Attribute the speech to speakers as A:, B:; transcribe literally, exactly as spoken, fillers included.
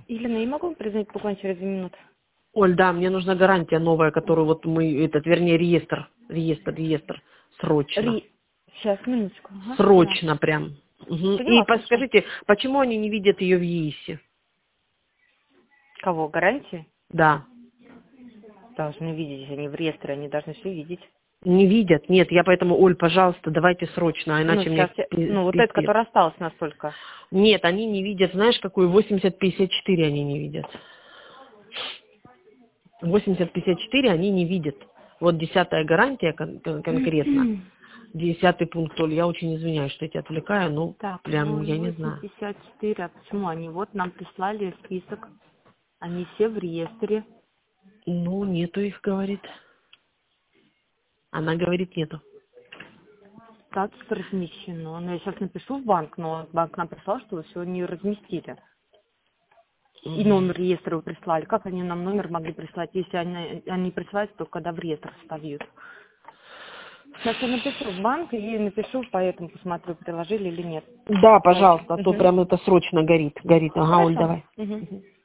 A: Елена, я могу признать буквально через две минуты?
B: Оль, да, мне нужна гарантия новая, которую вот мы, этот, вернее, реестр, реестр, реестр, срочно.
A: Ри... Сейчас, минуточку. Ага, поняла.
B: Срочно прям. Мгм. И
A: Поняла, хорошо.
B: подскажите, почему они не видят ее в ЕИСе?
A: Кого? Гарантии?
B: Да.
A: Должны видеть, если они в реестре, они должны все видеть.
B: Не видят? Нет, я поэтому, Оль, пожалуйста, давайте срочно, а
A: Ну,
B: иначе
A: сейчас,
B: мне
A: я-
B: пи-
A: ну, вот это,
B: пипец.
A: которое осталось настолько.
B: Нет, они не видят, знаешь, какую восемьдесят пятьдесят четыре они не видят. восемьдесят пятьдесят четыре они не видят. Вот десятая гарантия кон- кон- конкретно. Десятый пункт, Оль, я очень извиняюсь, что я тебя отвлекаю, но
A: Так,
B: прям я не
A: восемь
B: знаю.
A: пятьдесят четыре, а почему они? Вот нам прислали список, они все в реестре.
B: Ну, нету их, говорит. Она говорит, нету.
A: Статус размещено. Ну, я сейчас напишу в банк, но банк нам прислал, что вы все не разместили. И
B: Мгм.
A: номер реестра вы прислали. Как они нам номер могли прислать, если они, они присылают только когда в реестр вставят? Сейчас я напишу в банк и напишу, поэтому посмотрю, приложили или нет.
B: Да,
A: Давайте.
B: пожалуйста, а то
A: Мгм.
B: прям это срочно горит. Горит. Ага, Оль,
A: Хорошо.
B: давай.
A: Мгм.
B: Мгм.